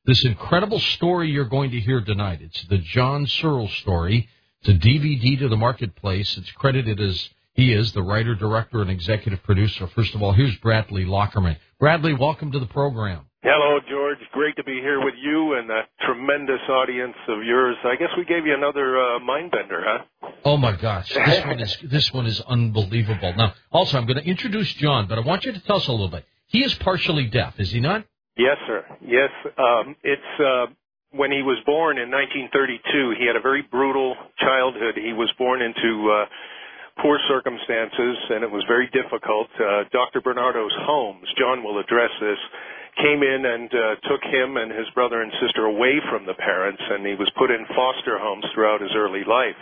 this incredible story you're going to hear tonight. It's the John Searle story. It's a DVD to the marketplace. It's credited as he is the writer, director, and executive producer. First of all, here's Bradley Lockerman. Bradley, welcome to the program. Hello, George. Great to be here with you and a tremendous audience of yours. I guess we gave you another mind bender, huh? Oh my gosh, this one is unbelievable. Now, also, I'm going to introduce John, but I want you to tell us a little bit. He is partially deaf, is he not? Yes, sir. Yes. It's when he was born in 1932. He had a very brutal childhood. He was born into poor circumstances, and it was very difficult. Dr. Bernardo's Homes, John will address this, came in and took him and his brother and sister away from the parents, and he was put in foster homes throughout his early life.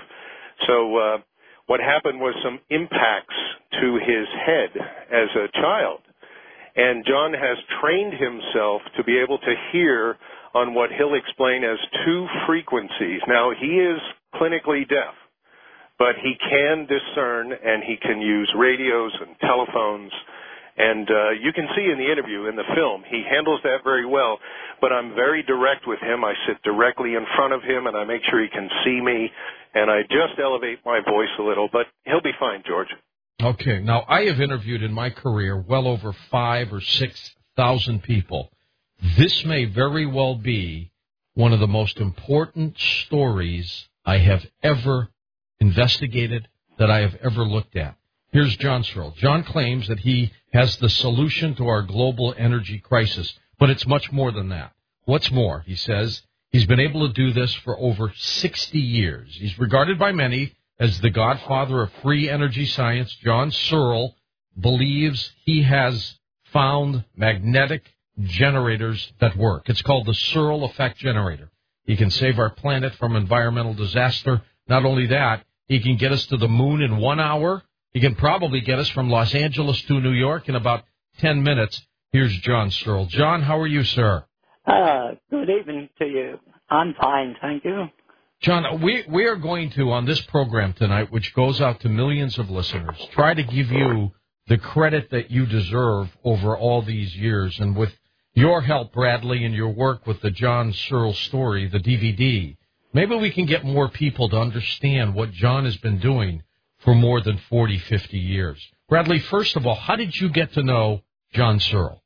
So what happened was some impacts to his head as a child, and John has trained himself to be able to hear on what he'll explain as two frequencies. Now, he is clinically deaf, but he can discern, and he can use radios and telephones. And you can see in the interview, in the film, he handles that very well. But I'm very direct with him. I sit directly in front of him, and I make sure he can see me. And I just elevate my voice a little. But he'll be fine, George. Okay. Now, I have interviewed in my career well over 5,000 or 6,000 people. This may very well be one of the most important stories I have ever investigated, that I have ever looked at. Here's John Searle. John claims that he has the solution to our global energy crisis, but it's much more than that. What's more, he says, he's been able to do this for over 60 years. He's regarded by many as the godfather of free energy science. John Searle believes he has found magnetic generators that work. It's called the Searle effect generator. He can save our planet from environmental disaster. Not only that, he can get us to the moon in 1 hour. He can probably get us from Los Angeles to New York in about 10 minutes. Here's John Searle. John, how are you, sir? Good evening to you. I'm fine, thank you. John, we are going to, on this program tonight, which goes out to millions of listeners, try to give you the credit that you deserve over all these years. And with your help, Bradley, and your work with the John Searle story, the DVD, maybe we can get more people to understand what John has been doing for more than 40, 50 years. Bradley, first of all, how did you get to know John Searle?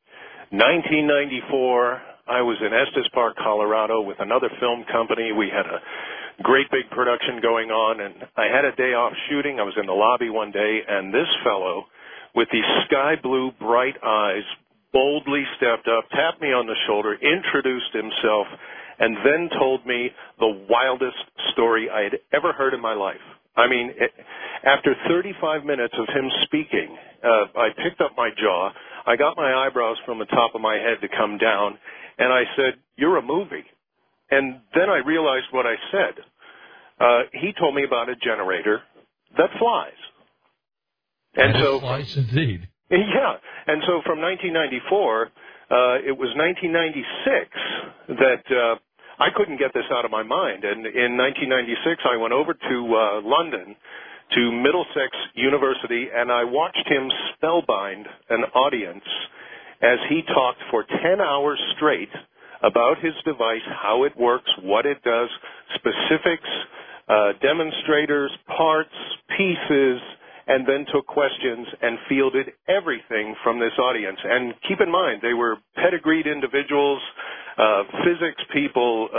1994, I was in Estes Park, Colorado with another film company. We had a great big production going on, and I had a day off shooting. I was in the lobby one day, and this fellow with these sky blue, bright eyes boldly stepped up, tapped me on the shoulder, introduced himself, and then told me the wildest story I had ever heard in my life. I mean, after 35 minutes of him speaking, I picked up my jaw, I got my eyebrows from the top of my head to come down, and I said, "You're a movie." And then I realized what I said. He told me about a generator that flies. And so, flies indeed. Yeah. And so from 1994, it was 1996 that I couldn't get this out of my mind. And in 1996, I went over to London, to Middlesex University, and I watched him spellbind an audience as he talked for 10 hours straight about his device, how it works, what it does, specifics, demonstrators, parts, pieces, and then took questions and fielded everything from this audience. And keep in mind, they were pedigreed individuals, physics people,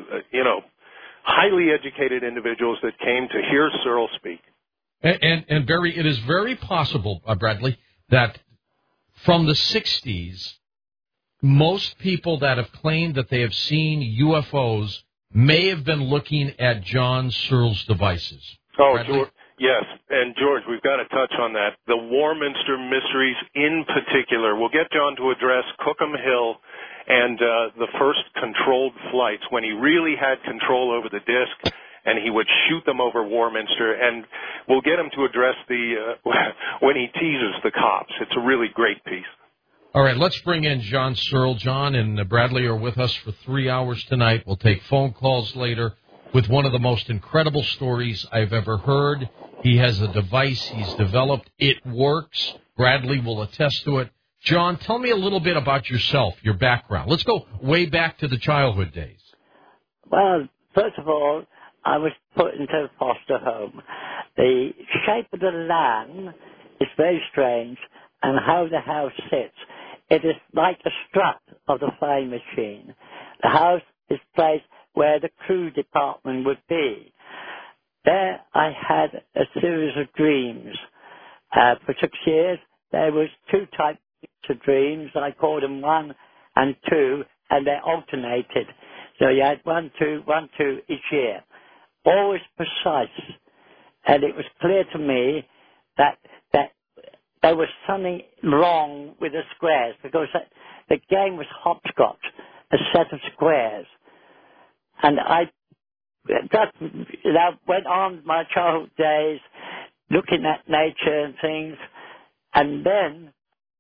highly educated individuals that came to hear Searle speak. And Barry, it is very possible, Bradley, that from the 60s, most people that have claimed that they have seen UFOs may have been looking at John Searle's devices. Oh, George, yes. And, George, we've got to touch on that. The Warminster Mysteries in particular. We'll get John to address Cookham Hill and the first controlled flights when he really had control over the disc, and he would shoot them over Warminster. And we'll get him to address when he teases the cops. It's a really great piece. All right, let's bring in John Searle. John and Bradley are with us for 3 hours tonight. We'll take phone calls later with one of the most incredible stories I've ever heard. He has a device he's developed. It works. Bradley will attest to it. John, tell me a little bit about yourself, your background. Let's go way back to the childhood days. Well, first of all, I was put into a foster home. The shape of the land is very strange, and how the house sits. It is like a strut of the flying machine. The house is placed where the crew department would be. There I had a series of dreams. For 6 years, there was 2 types of dreams. I called them 1 and 2, and they alternated. So you had 1, 2, 1, 2 each year. Always precise. And it was clear to me that there was something wrong with the squares, because the game was hopscotch, a set of squares. And that went on my childhood days, looking at nature and things. And then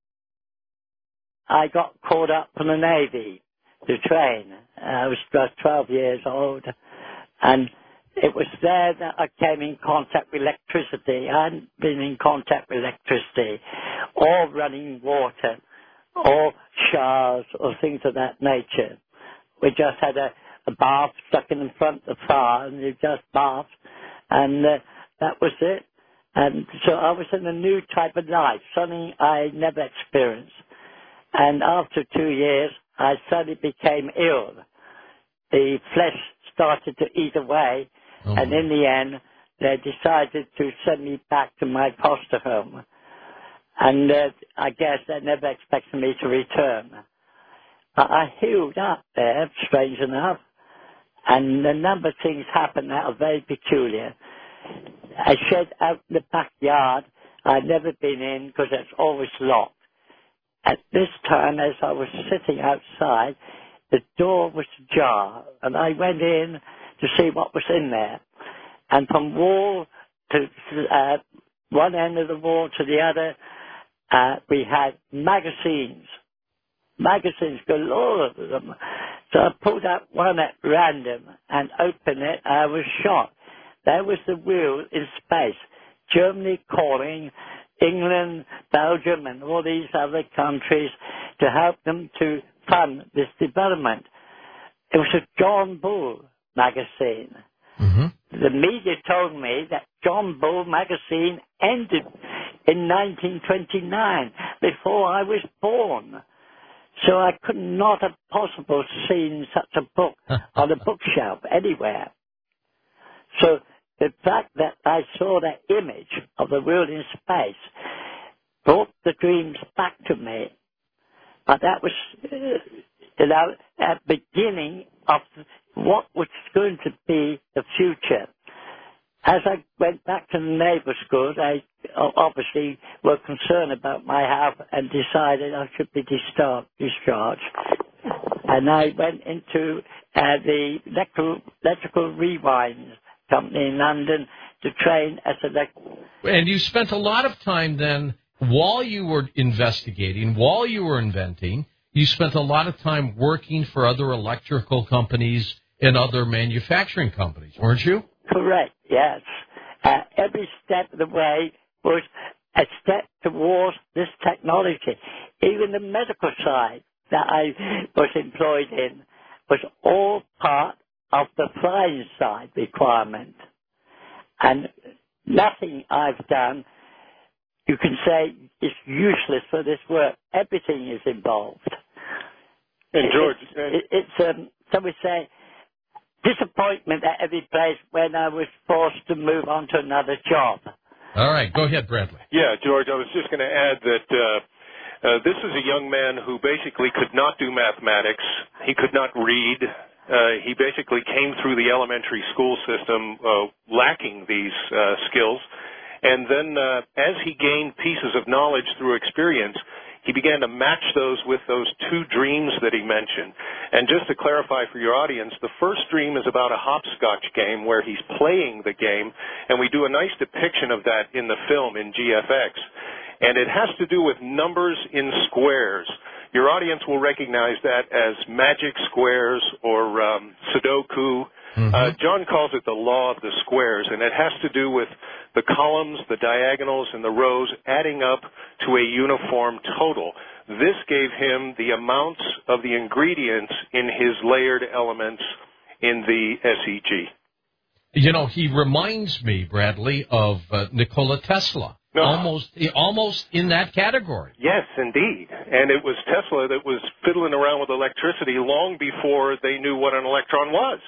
I got called up from the Navy to train. I was just 12 years old. And it was there that I came in contact with electricity. I hadn't been in contact with electricity, or running water, or showers, or things of that nature. We just had a bath stuck in the front of the fire, and you just bathed, and that was it. And so I was in a new type of life, something I never experienced. And after 2 years, I suddenly became ill. The flesh started to eat away, and in the end, they decided to send me back to my foster home. And I guess they never expected me to return. I healed up there, strange enough, and a number of things happened that are very peculiar. A shed out in the backyard I'd never been in because it's always locked. At this time, as I was sitting outside, the door was ajar, and I went in to see what was in there. And from wall to one end of the wall to the other, we had magazines galore of them. So I pulled out one at random and opened it. I was shocked. There was the wheel in space. Germany calling England, Belgium, and all these other countries to help them to fund this development. It was a John Bull magazine. Mm-hmm. The media told me that John Bull magazine ended in 1929, before I was born. So I could not have possibly seen such a book on a bookshelf anywhere. So the fact that I saw that image of the world in space brought the dreams back to me. But that was, at the beginning of what was going to be the future. As I went back to the naval school, they obviously were concerned about my health and decided I should be discharged. And I went into the electrical rewind company in London to train as And you spent a lot of time then, while you were investigating, while you were inventing, you spent a lot of time working for other electrical companies and other manufacturing companies, weren't you? Correct, yes. Every step of the way was a step towards this technology. Even the medical side that I was employed in was all part of the flying side requirement. And nothing I've done, you can say, is useless for this work. Everything is involved. And George, it's so we say, disappointment at every place when I was forced to move on to another job. All right, go ahead, Bradley. Yeah, George, I was just going to add that this is a young man who basically could not do mathematics. He could not read. He basically came through the elementary school system lacking these skills. And then as he gained pieces of knowledge through experience, he began to match those with those 2 dreams that he mentioned. And just to clarify for your audience, the first dream is about a hopscotch game where he's playing the game, and we do a nice depiction of that in the film in GFX. And it has to do with numbers in squares. Your audience will recognize that as magic squares or Sudoku. Mm-hmm. John calls it the law of the squares, and it has to do with the columns, the diagonals, and the rows adding up to a uniform total. this gave him the amounts of the ingredients in his layered elements in the SEG. You know, he reminds me, Bradley, of Nikola Tesla. Almost in that category. Yes, indeed. And it was Tesla that was fiddling around with electricity long before they knew what an electron was.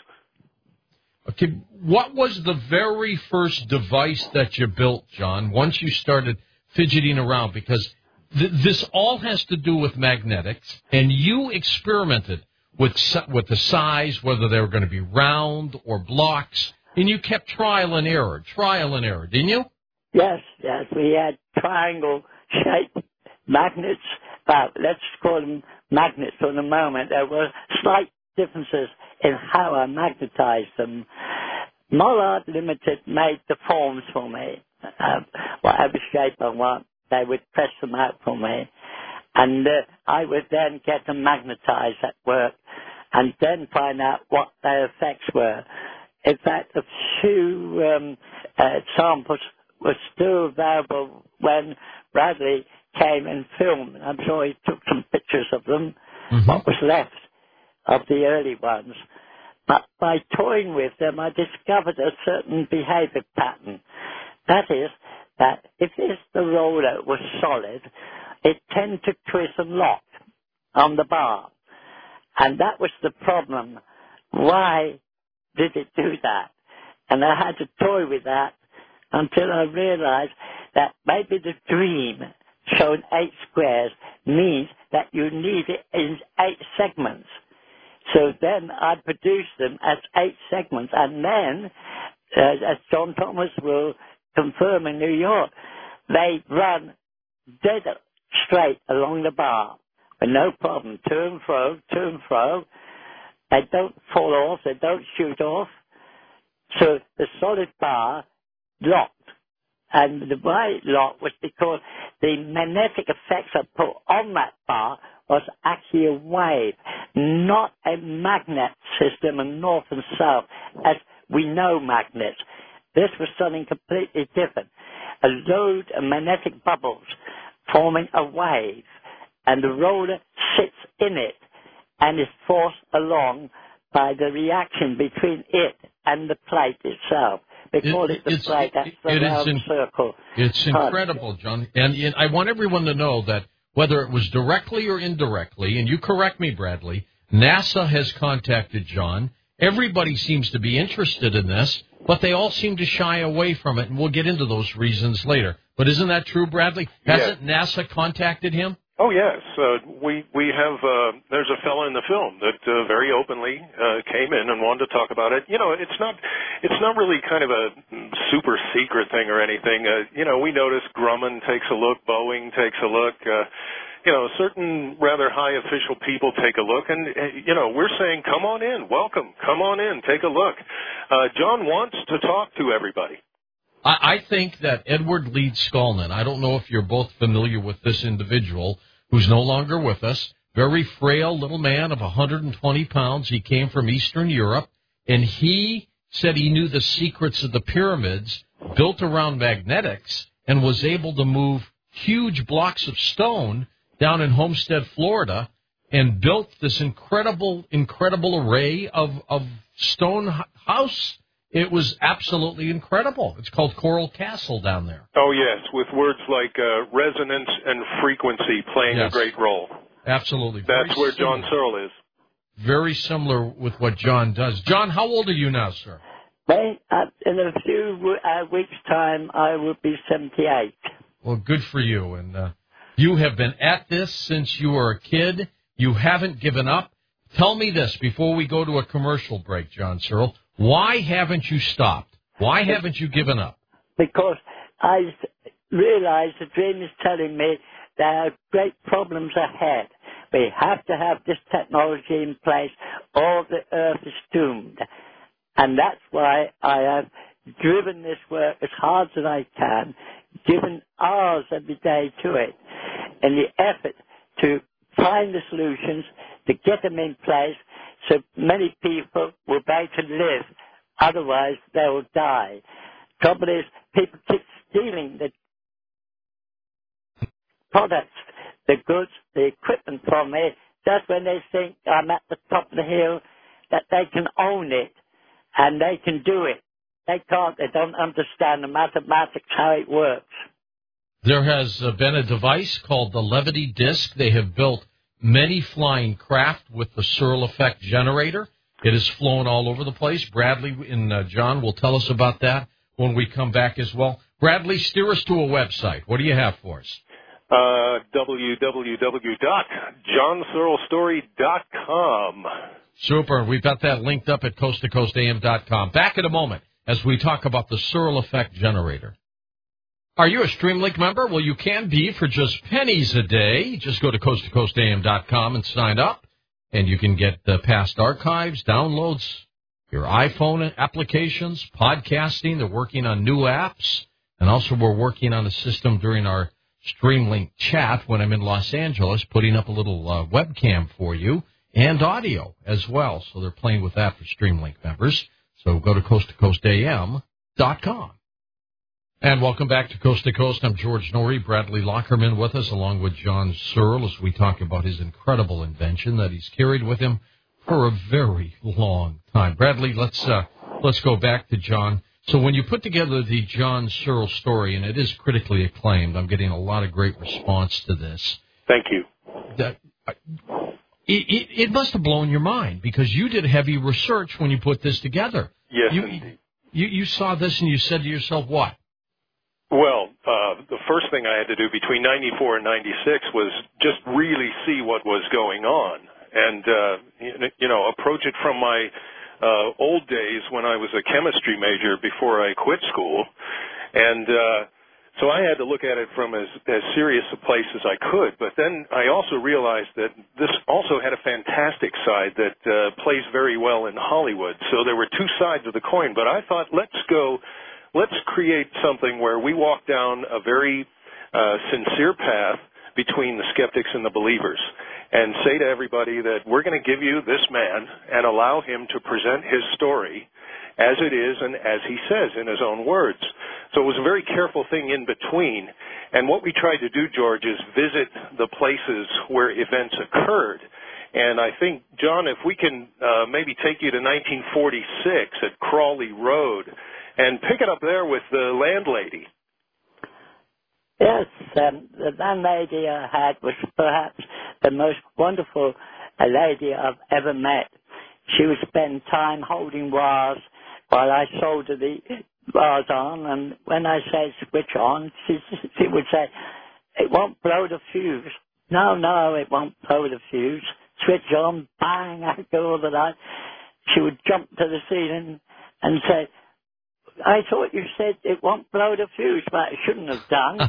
Okay, what was the very first device that you built, John, once you started fidgeting around? Because this all has to do with magnetics, and you experimented with the size, whether they were going to be round or blocks, and you kept trial and error, didn't you? Yes. We had triangle-shaped magnets. Let's call them magnets for the moment. There were slight differences in how I magnetized them. Mollard Limited made the forms for me. Whatever shape I want, they would press them out for me. And I would then get them magnetized at work and then find out what their effects were. In fact, a few samples were still available when Bradley came and filmed. I'm sure he took some pictures of them, what was left of the early ones. But by toying with them, I discovered a certain behavior pattern. That is, that if the roller was solid, it tended to twist and lock on the bar. And that was the problem. Why did it do that? And I had to toy with that until I realized that maybe the dream showing 8 squares means that you need it in 8 segments. So then I produced them as 8 segments, and then, as John Thomas will confirm in New York, they run dead straight along the bar, with no problem, to and fro. They don't fall off, they don't shoot off. So the solid bar locked. And the why it locked was because the magnetic effects I put on that bar was actually a wave, not a magnet system of north and south, as we know magnets. This was something completely different. A load of magnetic bubbles forming a wave, and the roller sits in it and is forced along by the reaction between it and the plate itself. They call it the plate, that's the round circle. It's incredible, John. And I want everyone to know that whether it was directly or indirectly, and you correct me, Bradley, NASA has contacted John. Everybody seems to be interested in this, but they all seem to shy away from it, and we'll get into those reasons later. But isn't that true, Bradley? Hasn't NASA contacted him? Oh, yes. We have, there's a fellow in the film that very openly came in and wanted to talk about it. You know, it's not really kind of a super secret thing or anything. You know, we noticed Grumman takes a look, Boeing takes a look, you know, certain rather high official people take a look, and, you know, we're saying, come on in, welcome, come on in, take a look. John wants to talk to everybody. I think that Edward Leeds Skolnin, I don't know if you're both familiar with this individual, who's no longer with us, very frail little man of 120 pounds. He came from Eastern Europe, and he said he knew the secrets of the pyramids built around magnetics and was able to move huge blocks of stone down in Homestead, Florida, and built this incredible array of stone house. It was absolutely incredible. It's called Coral Castle down there. Oh, yes, with words like resonance and frequency playing a great role. Absolutely. That's where John Searle is. Very similar with what John does. John, how old are you now, sir? In a few weeks' time, I will be 78. Well, good for you. And you have been at this since you were a kid. You haven't given up. Tell me this before we go to a commercial break, John Searle. Why haven't you stopped? Why haven't you given up? Because I realize the dream is telling me there are great problems ahead. We have to have this technology in place or the earth is doomed. And that's why I have driven this work as hard as I can, given hours every day to it, in the effort to find the solutions, to get them in place, so many people will be able to live. Otherwise, they will die. Trouble is, people keep stealing the products, the goods, the equipment from me, just when they think I'm at the top of the hill, that they can own it and they can do it. They can't. They don't understand the mathematics, how it works. There has been a device called the Levity Disc. They have built many flying craft with the Searle effect generator. It has flown all over the place. Bradley and John will tell us about that when we come back as well. Bradley, steer us to a website. What do you have for us? www.johnsearlestory.com. Super. We've got that linked up at coasttocoastam.com. Back in a moment as we talk about the Searle effect generator. Are you a StreamLink member? Well, you can be for just pennies a day. Just go to coasttocoastam.com and sign up, and you can get the past archives, downloads, your iPhone applications, podcasting. They're working on new apps, and also we're working on a system during our StreamLink chat when I'm in Los Angeles, putting up a little webcam for you and audio as well. So they're playing with that for StreamLink members. So go to coasttocoastam.com. And welcome back to Coast to Coast. I'm George Norrie, Bradley Lockerman with us, along with John Searle, as we talk about his incredible invention that he's carried with him for a very long time. Bradley, let's go back to John. So when you put together the John Searle story, and it is critically acclaimed, I'm getting a lot of great response to this. Thank you. It must have blown your mind, because you did heavy research when you put this together. Yes, indeed. You saw this and you said to yourself, what? Well, the first thing I had to do between 94 and 96 was just really see what was going on and, approach it from my old days when I was a chemistry major before I quit school. And so I had to look at it from as serious a place as I could. But then I also realized that this also had a fantastic side that plays very well in Hollywood. So there were two sides of the coin. But I thought, let's create something where we walk down a very sincere path between the skeptics and the believers and say to everybody that we're going to give you this man and allow him to present his story as it is and as he says in his own words. So it was a very careful thing in between. And what we tried to do, George, is visit the places where events occurred. And I think, John, if we can maybe take you to 1946 at Crawley Road and pick it up there with the landlady. Yes, the landlady I had was perhaps the most wonderful lady I've ever met. She would spend time holding wires while I soldered the wires on, and when I said switch on, she would say, it won't blow the fuse. No, it won't blow the fuse. Switch on, bang, I go all the light. She would jump to the ceiling and say, I thought you said it won't blow the fuse, but it shouldn't have done.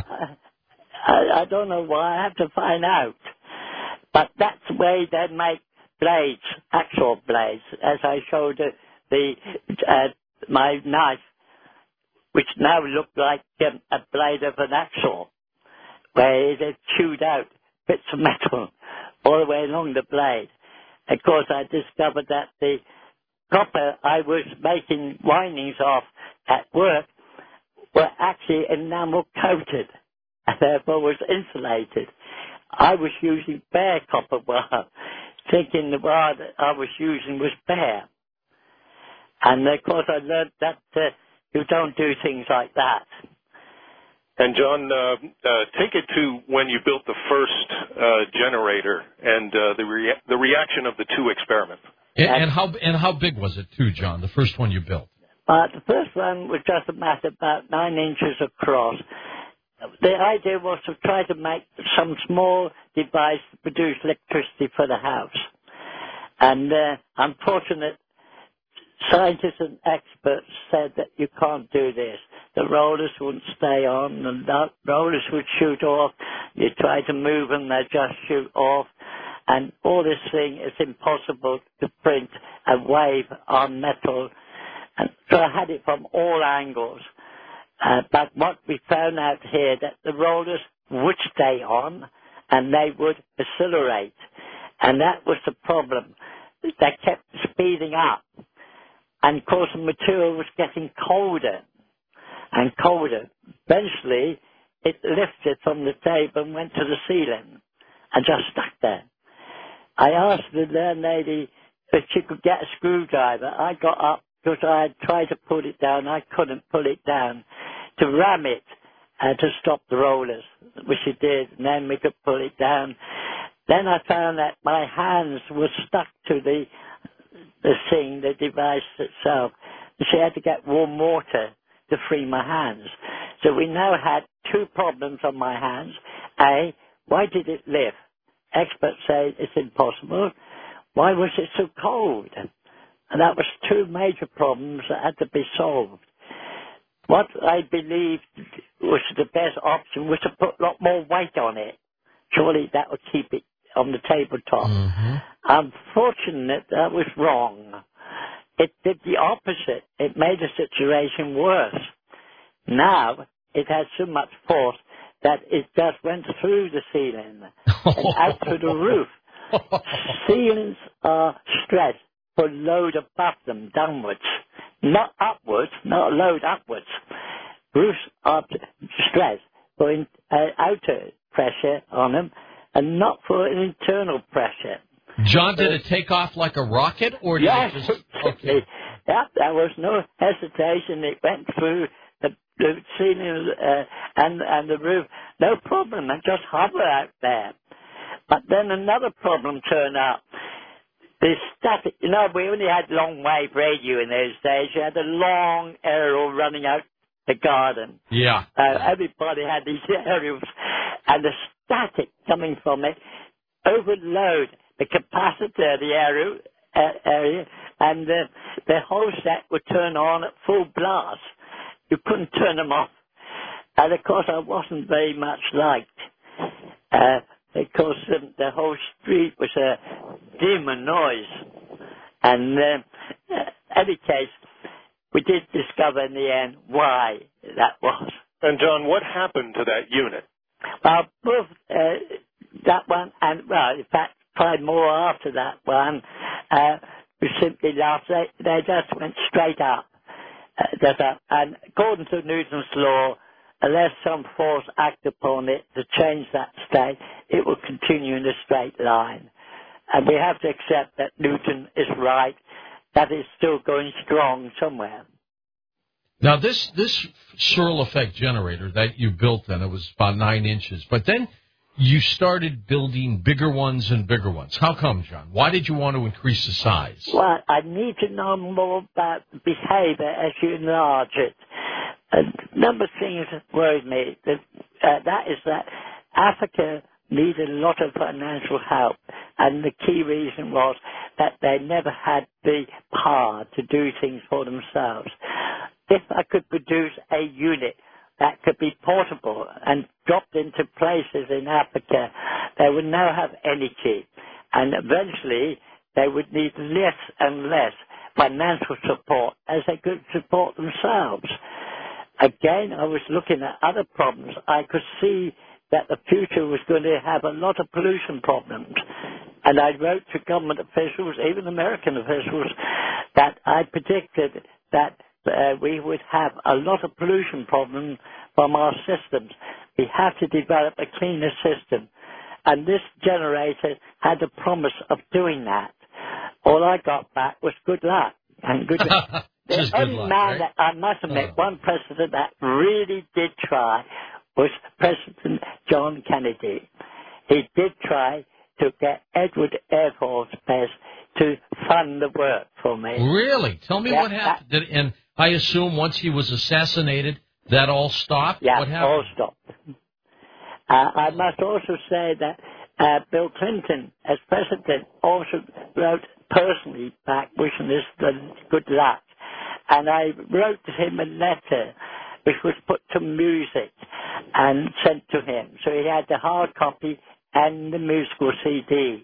I don't know why. I have to find out. But that's the way they make blades, actual blades, as I showed my knife, which now looked like a blade of an axle, where it had chewed out bits of metal all the way along the blade. Of course, I discovered that the copper I was making windings off at work were actually enamel coated and therefore was insulated. I was using bare copper wire, thinking the wire that I was using was bare. And of course I learned that you don't do things like that. And John, take it to when you built the first generator and the reaction of the two experiments. And how big was it too, John? The first one you built? The first one was just a matter about 9 inches across. The idea was to try to make some small device to produce electricity for the house. And unfortunately, scientists and experts said that you can't do this. The rollers wouldn't stay on, the rollers would shoot off. You try to move them, they just shoot off. And all this thing is impossible to print a wave on metal. And so I had it from all angles. But what we found out here, that the rollers would stay on and they would accelerate. And that was the problem. They kept speeding up. And of course the material was getting colder and colder. Eventually it lifted from the table and went to the ceiling and just stuck there. I asked the landlady if she could get a screwdriver. I got up because I had tried to pull it down. I couldn't pull it down. To ram it to stop the rollers, which she did, and then we could pull it down. Then I found that my hands were stuck to the thing, the device itself. She had to get warm water to free my hands. So we now had two problems on my hands. A, why did it lift? Experts say it's impossible. Why was it so cold? And that was two major problems that had to be solved. What I believed was the best option was to put a lot more weight on it. Surely that would keep it on the tabletop. Mm-hmm. Unfortunately, that was wrong. It did the opposite. It made the situation worse. Now, it has so much force that it just went through the ceiling and out to the roof. Ceilings are stressed for load above them, downwards. Not upwards, not load upwards. Roofs are stressed for outer pressure on them and not for internal pressure. John, did it take off like a rocket, or did yes, it just... Okay. Yeah, there was no hesitation. It went through the ceiling and the roof. No problem. It just hovered out there. But then another problem turned up. The static, we only had long wave radio in those days. You had a long aerial running out the garden. Yeah. Everybody had these aerials. And the static coming from it overload the capacitor of the aerial area, and the whole set would turn on at full blast. You couldn't turn them off. And of course, I wasn't very much liked. Because the whole street was a dim and noise. And in any case, we did discover in the end why that was. And John, what happened to that unit? Well, both that one and, well, in fact, probably more after that one, we simply laughed. They just went straight up. And according to Newton's law, unless some force acts upon it to change that state, it will continue in a straight line. And we have to accept that Newton is right, that it's still going strong somewhere. Now, this Searle effect generator that you built then, it was about 9 inches, but then you started building bigger ones and bigger ones. How come, John? Why did you want to increase the size? Well, I need to know more about the behavior as you enlarge it. A number of things worried me. That is that Africa needed a lot of financial help, and the key reason was that they never had the power to do things for themselves. If I could produce a unit that could be portable and dropped into places in Africa, they would now have energy, and eventually they would need less and less financial support as they could support themselves. Again, I was looking at other problems. I could see that the future was going to have a lot of pollution problems. And I wrote to government officials, even American officials, that I predicted that we would have a lot of pollution problems from our systems. We have to develop a cleaner system. And this generator had the promise of doing that. All I got back was good luck. And good luck. The only man that I must admit, one president that really did try was President John Kennedy. He did try to get Edward Air Force Base to fund the work for me. Really? Tell me what happened. And I assume once he was assassinated, that all stopped? Yeah, what happened? All stopped. I must also say that Bill Clinton, as president, also wrote personally back wishing us good luck. And I wrote to him a letter which was put to music and sent to him. So he had the hard copy and the musical CD.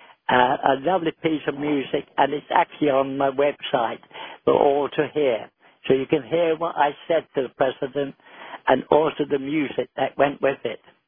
A lovely piece of music, and it's actually on my website for all to hear. So you can hear what I said to the president and also the music that went with it.